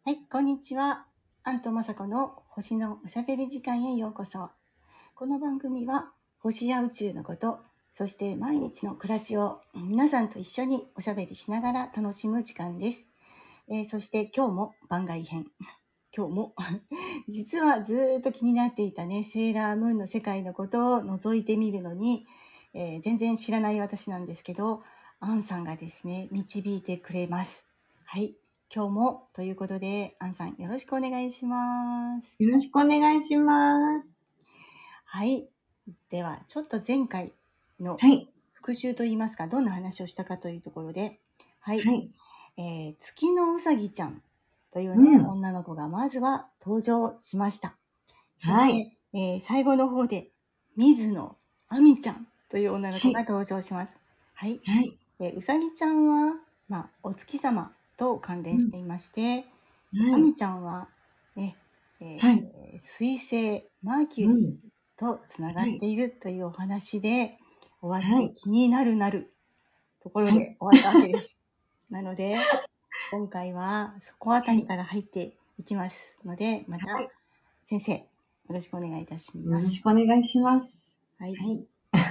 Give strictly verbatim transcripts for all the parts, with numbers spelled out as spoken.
はい、こんにちは。アンとマサコの星のおしゃべり時間へようこそ。この番組は星や宇宙のこと、そして毎日の暮らしを皆さんと一緒におしゃべりしながら楽しむ時間です。えーそして今日も番外編。今日も実はずーっと気になっていたね、セーラームーンの世界のことを覗いてみるのに、えー全然知らない私なんですけど、アンさんがですね、導いてくれます。はい。今日もということで、アンさんよろしくお願いします。 よろしくお願いします。 はい。では、ちょっと前回のはい。 復習といいますか、どんな話をしたかというところで、はい。 はい。 えー月のうさぎちゃんといううね、 ん。 女の子がまずは登場しました。そしはい。 て、えー最後の方で、水野亜美ちゃんという女の子がはい。 登場します。はい。 はい。 えーうさぎちゃんは、まあ、お月様と関連うん。 していまして、 はい。 亜美ちゃんは、ね、えはい。 ー水星、マーキュリうん。 ーとつながはい。 っているというお話で終わってはい。 気になるなるところはい。 で終わったわけです。なので、今回はそこあたはい。 りから入っていきますので、またはい。 先生、よろしくお願いいたします。 よろしくお願いします。 はい。 はい。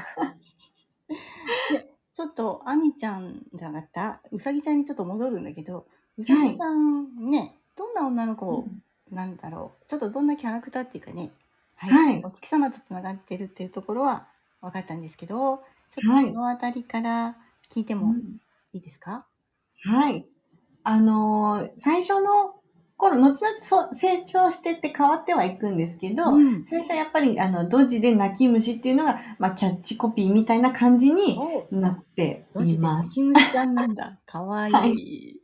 で、ちょっと、あみちゃんじゃなかった、うさぎちゃんにちょっと戻るんだけど、うさはい。 ぎちゃんね、どんな女の子うん。 なんだろう。ちょっとどんなキャラクターっていうかね、はい。 はい。 お月様とつながってるっていうところは分かったんですけど、ちょっとはい。 そのあたりから聞いてもうん。 いいですか？ はい。あのー最初の頃、後々そ成長してって変わってはいくんですけど、 うん。 最初はやっぱり、あの、ドジで泣き虫っていうのが、まあ、キャッチコピーみたいな感じにお、 なってドジでいます。 泣き虫ちゃんなんだ。かわいはい。 い。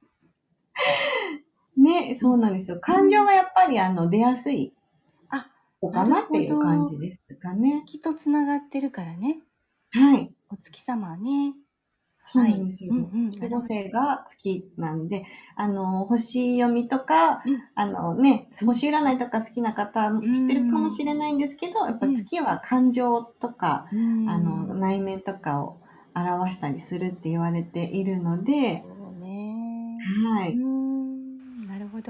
ね、 うん。 そうなんですよ。 うん。 感情がやっぱりあの出やすいあ、 子かなるほなっていう感ど。 じですかね。 月とつながってるからね。 はい。 お月様ね。 そうはい。 なんですよ。 うんうん。なるほど。 守護星が月なんで、あの、星読みとか、 うん。 あのね、 うん。 星占いとか好きな方うー知ってるかもん。 しれないんですけど、やっぱうん。 月は感情とか、 うーあの、 ん。 内面とかを表したりするって言われているので、 そうね。うーはい。 ん。なるほど。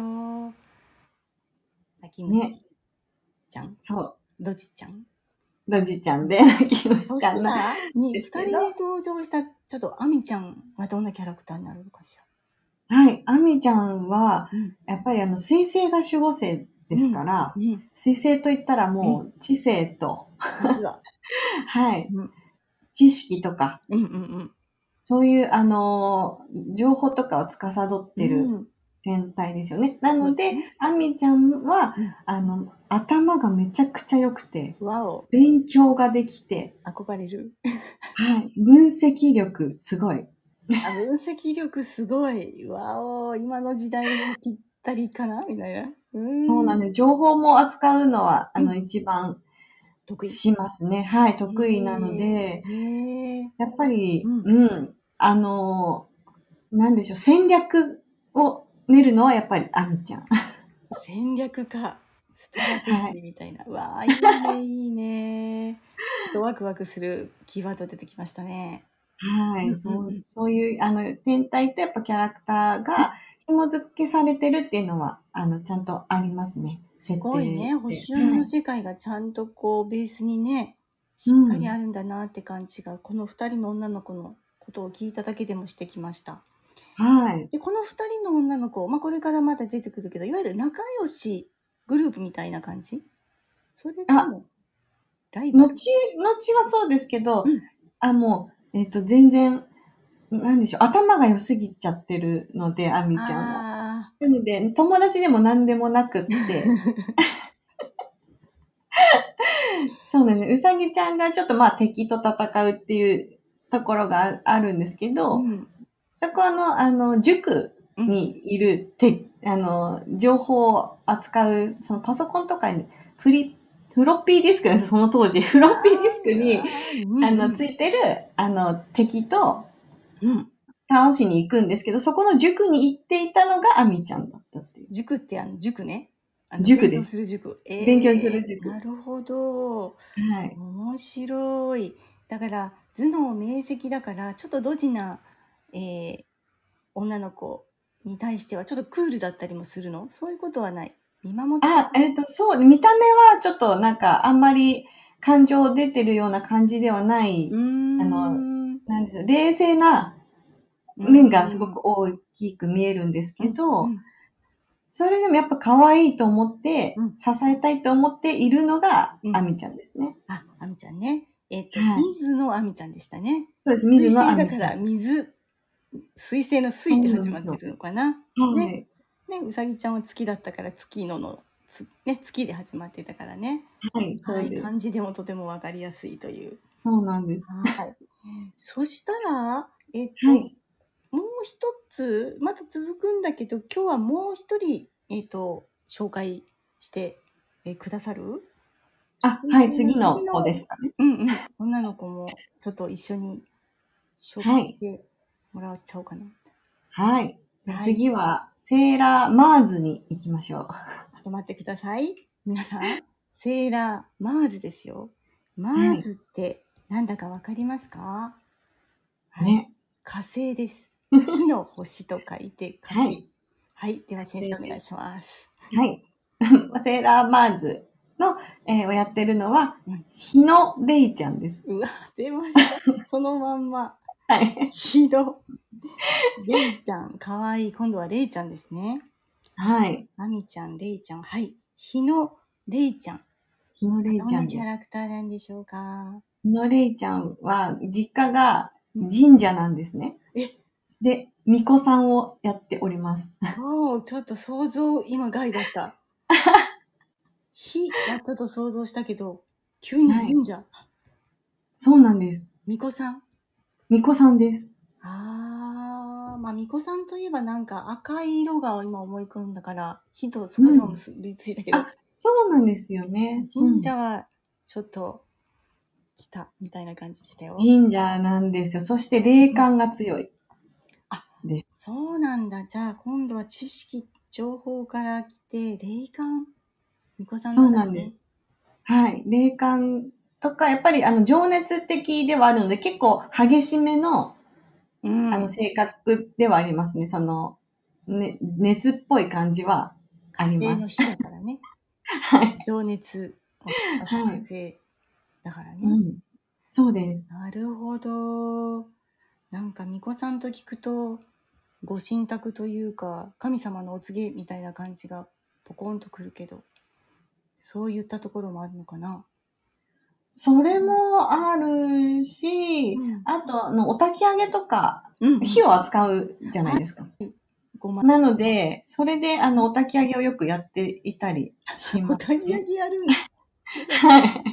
泣き虫ね、 ちゃん、 そドジちゃん。 う、ドジちゃうん。 んで泣き虫そしかな、 たら、に、 ですけど、 二人で登場した、ちょっとアミちゃんはどんなキャラクターになるのかしら。 はい。アミちゃんは、 うん。 やっぱりあの、水星が守護星ですうん。 から、 うん。 水星と言ったらうん。 もう知性と、 まずは。 はい。 うん。 知識とか、 うんうんそういうあのー情報とかを司っうん。 てるうん。 天体ですよね。なので、 そうですね。 アミちゃんは、 うん。 あの、頭がめちゃくちゃ良くて、 わお。 勉強ができて、 憧れる。 はい。分析力すごい。 あ、分析力すごい。わお。今の時代にぴったりかなみたいな。うーん。 そうなんです。情報も扱うのは、あの、 うん。 一番得意。 しますね。はい。得意なのへえ。 で、 へえ。 やっぱり、 うん。 うん、あの、なんでしょう、戦略を練るのはやっぱりアミちゃん。 戦略家。ストラテはい。 ジーみたいな。わあ、いいね、いいね。ちょっとワクワクするキーワード出てきましたね。 はい。 うんうんそう、 うん。 そういう、あの、天体とやっぱキャラクターが紐付けされてるっていうのは、あの、ちゃんとありますね。 す設ごいね。 定で。 星読みはい。 の世界がちゃんとこうベースにね、 うしっかりあん。 るんだなって感じが、この二人の女の子のことを聞いただけでもしてきました。 はい。 で、この二人の女の子、まあこれからまだ出てくるけど、いわゆる仲良しグループみたいな感じ、それとあ、 もライバ後、 ル。 後はそうですけど、 うん。 あ、もう、えっと、全然、なんでしょう、頭が良すぎちゃってるので、アミちゃんは。 あなので、友達でも何でもなくって、 あ。 そうなんです。うさぎちゃんがちょっとまあ敵と戦うっていうところがあるんですけど、 うん。 そこの、あの、塾うん。 にいるて、あの、情報を扱う、そのパソコンとかに、フリ、フロッピーディスクです、その当時。フロッピーディスクに、 ああ、うんあの、 うん。 ついてる、あの、敵とうん。 倒しに行くんですけど、そこの塾に行っていたのがアミちゃんだったっていう。 塾ってあの塾ね。あの勉強塾です。 する塾。 勉強すええ、 る塾。 なるほど。 はい。 面白い。だから頭脳明晰だからちょっとドジな、えー女の子に対してはちょっとクールだったりもするの？そういうことはない。見守ってあ、えっと、そう、見た目はちょっとなんかあんまり感情出てるような感じではない、 うーん。 あの、なんでしょう、冷静なうん面がすごく大きく見えるんですけど、 うんそれでもやっぱ可愛いと思って、 うん支えたいと思っているのが、 うんアミちゃんですね。 あ、あみちゃんね。えっと、 はい。 水野あみちゃんでしたね。 そうです。水野水星だからアミちゃん。 水、水星の水って始まってるのかな。 はね。 い。 ね、うさぎちゃんは月だったから月野の、つね、月で始まってたからね。 はい、そはい、 うです。 漢字でもとてもわかりやすいという。 そうなんです。 はい。そしたら、えっと、 はい。 もう一つ、まだ続くんだけど、今日はもう一人、えっと、紹介して、えーくださる？ あ、はい、次の次の子ですかね。 うんうん、女の子もちょっと一緒に紹介してもらっちゃおうかな。 はい。じゃあはい次は、セーラーマーズに行きましょう。 ちょっと待ってください。皆さん、セーラーマーズですよ。マーズってなんだかわかりますか？はい。 ね。 火星です。火の星と書いて火星。 ははいい。では先生お願いします。 はい。セーラーマーズの、えーをやってるのはうん、 日野レイちゃんです。 うわ、出ました。そのまんま。 はい。 ひど。レイちゃん、かわいい。今度はレイちゃんですね。 はい。 アミちゃん、レイちゃん。はい。日野レイちゃん。 日野レイどんなキャちゃんです。 ラクターなんでしょうか？ 日野レイちゃんは、実家がうん神社なんですね。 えで、巫女さんをやっております。 おー、ちょっと想像、今害だった。火はちょっと想像したけど、急に神社。 そうなんです。 巫女さん。 巫女さんです。 あー、まあ巫女さんといえばなんか赤い色が今思い込んだから、火とそこでも結びついたけど、 あ、そうなんですよね。 神社はちょっと来たみたいな感じでしたよ。 神社なんですよ。そして霊感が強い。 あでそうなんだ。じゃあ今度は知識、情報から来て、霊感。巫女さんだからね。 そうなんです。はい。霊感とか、やっぱりあの情熱的ではあるので、結構激しめの、 うん、 あの性格ではありますね。その、ね、熱っぽい感じはあります。 火星の火だからね。 はい。 情熱を出す火星だからね。 うん。そうです。 なるほど。なんか巫女さんと聞くと、ご神託というか、神様のお告げみたいな感じがポコンとくるけど、そういったところもあるのかな。 それもあるし、 うんあと、あの、お焚き上げとか、 うん、 火を扱うじゃないですか。 ごま。 なので、それで、あの、お焚き上げをよくやっていたりしおます、 焚き上げやるんだ。 はい。 か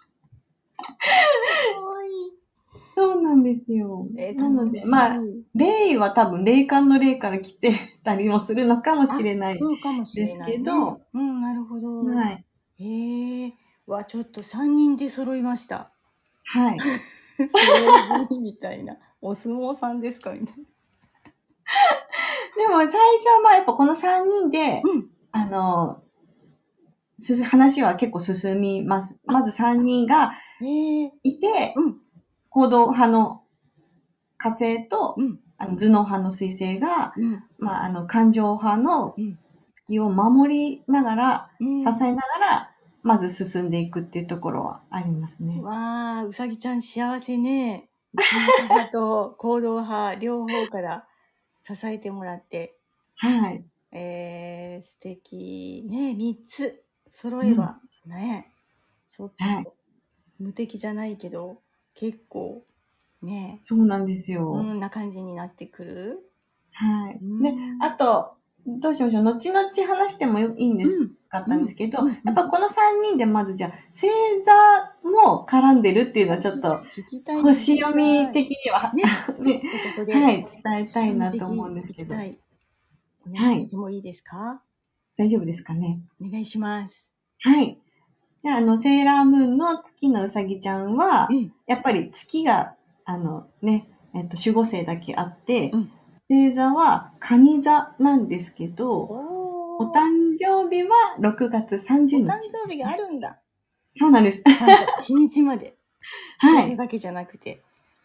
わいい。 そうなんですよ。 えーなので、 楽しいまあ、霊は多分霊感の霊から来てたりもするのかもしれないあそうかもしれないね。 ですけどうん、なるほど。 はい。 へえ。わ、ちょっとさんにんで揃いました。 はい。 相撲組みたいな。お相撲さんですかみたいな。 でも最初はまあやっぱこのさんにんで、 うん。 あの、すす話は結構進みます。まずさんにんがへえ。 いて、 うん。 行動派の火星と、 うん。 あの頭脳派の水星が、 うん。 まあ、あの感情派のうん。 月を守りながら、 うん。 支えながら、まず進んでいくっていうところはありますね。 わあ、うさぎちゃん幸せね。頭脳派と行動派、両方から支えてもらって。 はい。 えー、素敵。ね、みっつ揃えば、ね、ちょっと、 はい。 無敵じゃないけど、結構、ね、 そうなんですよ。 うんな感じになってくる。 はい。 うんで、あと、どうしましょう。後々話してもいいんですうん。 かったんですけど、 うんうんやっぱこのさんにんでまずじゃあ、星座も絡んでるっていうのはちょっと、 聞きたい。 星読み的には、 ね、 ねここで、 はい、伝えたいなと思うんですけど聞きた。い。お願いしてもいいですか？ 大丈夫ですかね。 お願いします。 はい。で、あの、セーラームーンの月のうさぎちゃんは、 うん。 やっぱり月が、あのね、えっと、守護星だけあって、 うん星座は蟹座なんですけど、 おお誕生日はろくがつさんじゅうにち。 お誕生日があるんだ。 そうなんです。 ちゃんと日にちまで。 はいそれだけじゃなくて。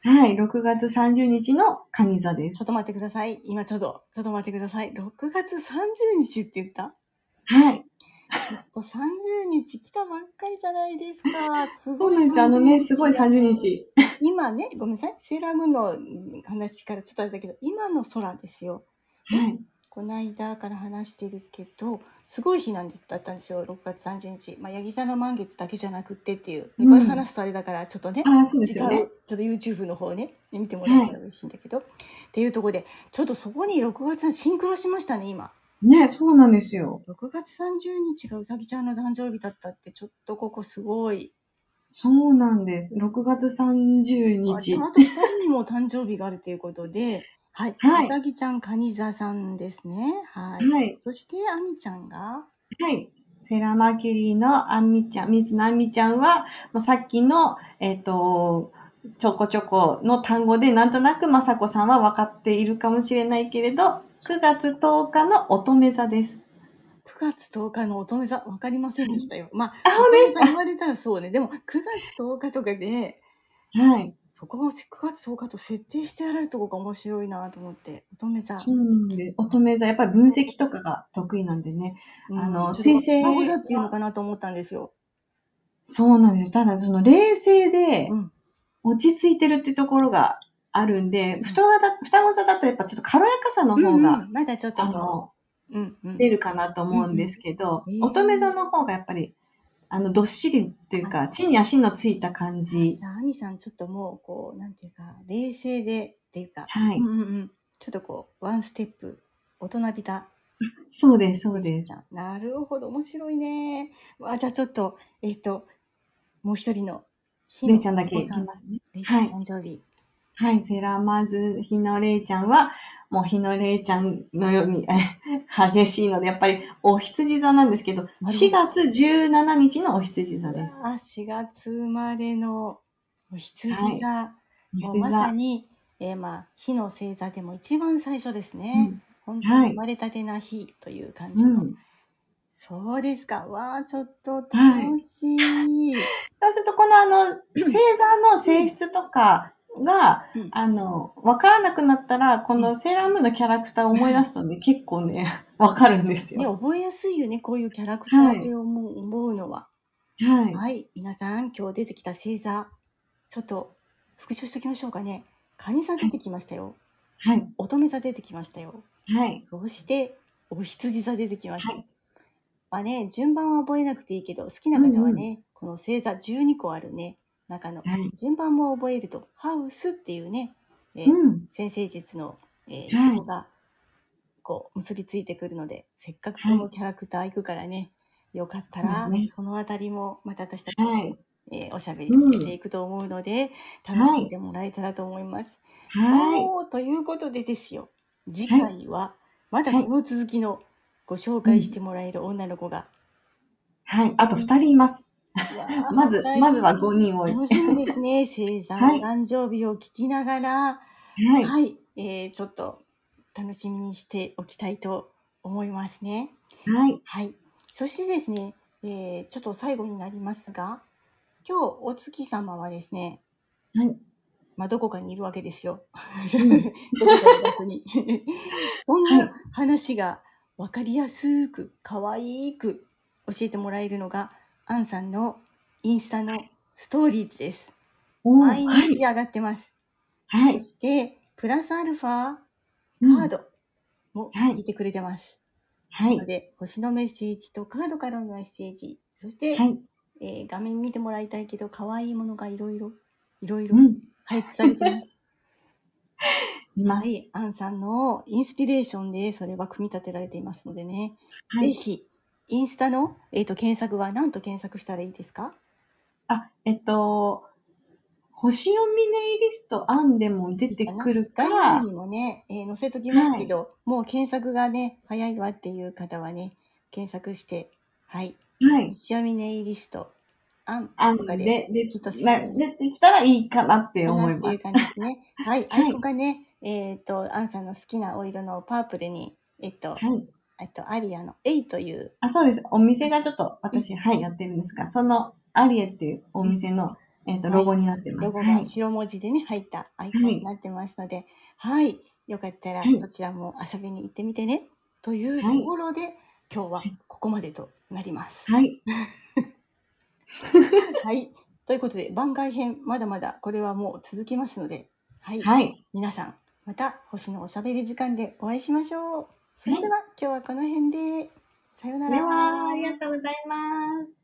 はい、ろくがつさんじゅうにちの蟹座です。 ちょっと待ってください。今ちょっと、ちょっと待ってください。ろくがつさんじゅうにちって言った？ はい。 えっと、さんじゅうにち来たばっかりじゃないですか。すごいそうなんです。あのね、すごいさんじゅうにち。 今ね、ごめんなさい。セーラームーンの話からちょっとあれだけど、今の空ですよ。 はい。 この間から話してるけど、すごい日なんだったんですよ。ろくがつさんじゅうにち。まあ、ヤギ座の満月だけじゃなくてっていう。でうん、 これ話すとあれだから、ちょっとね、 ああ、そうで違う、 すよね。 ちょっと YouTube の方ね、見てもらえたら嬉しいんだけど。はい、っていうところで、ちょっとそこにろくがつのシンクロしましたね、今。 ね、そうなんですよ。 ろくがつさんじゅうにちがうさぎちゃんの誕生日だったって、ちょっとここすごい。 そうなんです。ろくがつさんじゅうにち。 あ、あとふたりにも誕生日があるということで、はい。 はい。 うさぎちゃん、カニ座さんですね。はい。 はい。 そして、あみちゃんが、 はい。セラマキュリーのあみちゃん、水野あみちゃんは、もうさっきの、えっ、と、ちょこちょこの単語でなんとなくまさこさんは分かっているかもしれないけれど、くがつとおかの乙女座です。 くがつとおかの乙女座、わかりませんでしたよ。まあ、 あ、 乙本当ですか？ 女座言われたらそうね。でも、くがつとおかとかで、 はい。 そこをくがつとおかと設定してやられるとこが面白いなと思って。乙女座。 そうなんで、乙女座、やっぱり分析とかが得意なんでね。 うん、 あの、 ちょっと水星双子座っていうのは、 かなと思ったんですよ。 そうなんですよ。ただ、その冷静でうん。 落ち着いてるっていうところがあるんで、双子座だ、双子座だとやっぱちょっと軽やかさの方が、 うんうん。まだちょっとこあの、 う、うんうん。 出るかなと思うんですけど、 うんうん、 乙女座えーの方がやっぱり、あの、どっしりというか、地に足のついた感じ。 じゃあ、アミさん、ちょっともう、こう、なんていうか、冷静で、っていうか、 はい。 うんうんうん。ちょっとこう、ワンステップ、大人びた。 そうです、そうです。 なるほど、面白いね。あ、じゃあちょっと、えっ、と、もう一人の、日のれいちゃんだけお子さん、 いきますね。 れいちはい。 ゃん誕生日。 はい、セラマズ日のれいちゃんは、もう日のれいちゃんのように激しいので、やっぱりお羊座なんですけど、4 なるほど。 月じゅうしちにちのお羊座です。 あ、しがつ生まれのお羊座。 はい。 もうま羊座。 さに、えー、まあ、日の星座でも一番最初ですね。 うん、 本当に生まれたてな日という感じの。 うん、 そうですか。わあ、ちょっとはい。 楽しい。 そうすると、このあの、星座の性質とかが、 うん、 あの、わからなくなったら、こうん、 のセーラームーンのキャラクターを思い出すとね、結構ね、わかるんですね、 よ。 覚えやすいよね。こういうキャラクターはい。 で思う思うのは。 はい。 はい。皆さん、今日出てきた星座、ちょっと復習しておきましょうかね。蟹座出てきましたよ。 はい。 乙女座出てきましたよ。 はい。 そして、お羊座出てきました。 はい。 まあね、順番は覚えなくていいけど、好きなうんうん。 方はね、この星座じゅうにこあるね、中のはい。 順番も覚えると、ハウスっていうね、えーうん。 先生術の、えー、 はい。 用語がこう結びついてくるので、せっかくこはい。 のキャラクター行くからね、よかったら、 そうですね。 そのあたりもまた私たちはい。 で、えーおしゃべりうん。 していくと思うので、楽はい。 しんでもらえたらと思います。 はい。 おー、ということでですよ。次はい。 回は、まだはい。 この続きのご紹うん。 介してもらえる女の子が、 はい。あとね、 ふたりいます。 わあ、 まず、 二人、 まずはごにんを。 楽しみですね。星座のはい。 誕生日を聞きながら、 はい。 はい、えー、ちょっと楽しみにしておきたいと思いますね。 はい。 はい。そしてですね、えー、ちょっと最後になりますが、今日お月様はですね、 はい。 まあ、どこかにいるわけですよ。 うん。 どこかの場所に。そんなはい。 話が分かりやすく、可愛く教えてもらえるのが、アンさんのインスタのストーリーズです。 おー、 毎はい。 日上がってます。そはい。 して、プラスアルファうん。 カードもはい。 引いてくれてます。 はい。 なので、星のメッセージとカードからのメッセージ、そして、 はい。 えー画面見てもらいたいけど、可愛いものがいろいろ、いろいろうん。 配置されてます。 います。 はい、アンさんのインスピレーションでそれは組み立てられていますのでね。 はい。 ぜひ、インスタの、えーと、検索は何と検索したらいいですか？ あ、えっと、星読みネイリスト案でも出いいかな？ てくる概要欄か、 にもね、えー載せときますはい。 けど、もう検索がね、早いわっていう方はね、検索して、はい、 はい。 星読みネイリスト、アンとかで案で、で、 ヒットすな、 る出てきたらいいかなってかな思います。 っていう感じですね。はい、アイはい。 コンがね、えっと、アンさんの好きなお色のパープルに、えっと、 はい。 えっと、アリアの エイという、 あ、そうです。お店がちょっとうん、 私、はい、やってるんですが、そのアリエっていうおうん、 店の、 えっと、 はいロゴになってます。 ロゴがはい。 白文字でね、入ったアイコンになってますので、はい。よかったらはいどちらも遊びに行ってみてね。というとはい。 ころで、今日はここまでとなります。 はい。 はい。ということで、番外編、まだまだこれはもう続きますので、はい。 はい。 皆さん、また星のおしゃべり時間でお会いしましょう。それではは、今日はこの辺で、さようなら。 では、ありがとうございます。